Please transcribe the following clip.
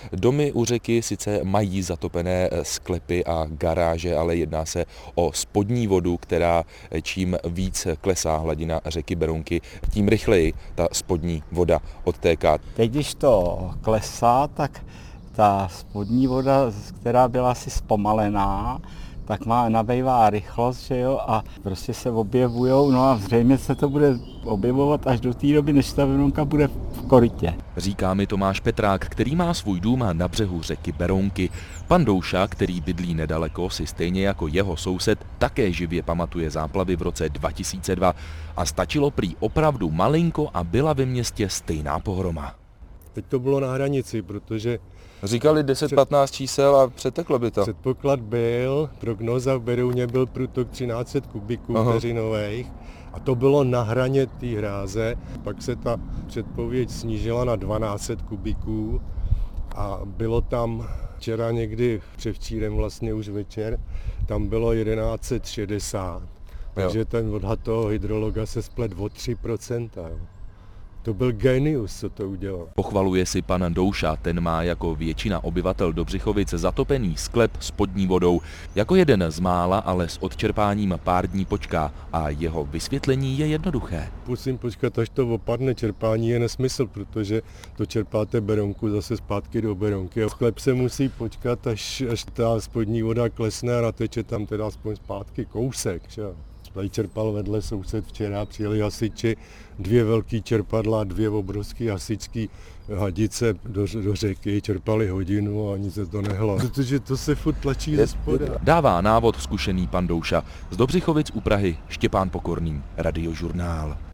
Domy u řeky sice mají zatopené sklepy a garáže, ale jedná se o spodní vodu, která čím víc klesá hladina řeky Berounky, tím rychleji ta spodní voda odtéká. Teď, když to klesá, tak ta spodní voda, která byla asi zpomalená, tak nabývá rychlost, že jo, a prostě se objevujou, no a zřejmě se to bude objevovat až do té doby, než ta Berounka bude v korytě. Říká mi Tomáš Petrák, který má svůj dům na břehu řeky Berounky. Pan Douša, který bydlí nedaleko, si stejně jako jeho soused také živě pamatuje záplavy v roce 2002 a stačilo prý opravdu malinko a byla ve městě stejná pohroma. Teď to bylo na hranici, protože Říkali 10-15 čísel a přeteklo by to. předpoklad byl, prognóza v Berouně byl průtok 1300 kubíků vteřinových a to bylo na hraně té hráze. Pak se ta předpověď snížila na 1200 kubíků a bylo tam včera někdy, převčírem vlastně už večer, tam bylo 1160. Takže ten odhad toho hydrologa se splet o 3%. To byl genius, co to udělal. Pochvaluje si pan Douša, ten má jako většina obyvatel Dobřichovic zatopený sklep spodní vodou. Jako jeden z mála, ale s odčerpáním pár dní počká a jeho vysvětlení je jednoduché. Musím počkat, až to opadne. Čerpání je nesmysl, protože to čerpáte Berounku zase zpátky do Berounky. Sklep se musí počkat, až ta spodní voda klesne a nateče tam teda aspoň zpátky kousek. Že? Tady čerpal vedle soused včera, přijeli hasiči, 2 velký čerpadla, 2 obrovský hasičský hadice do řeky, čerpali hodinu a ani se to nehlo. Protože to se furt tlačí ze spoda. Dává návod zkušený pan Douša. Z Dobřichovic u Prahy Štěpán Pokorný, Radiožurnál.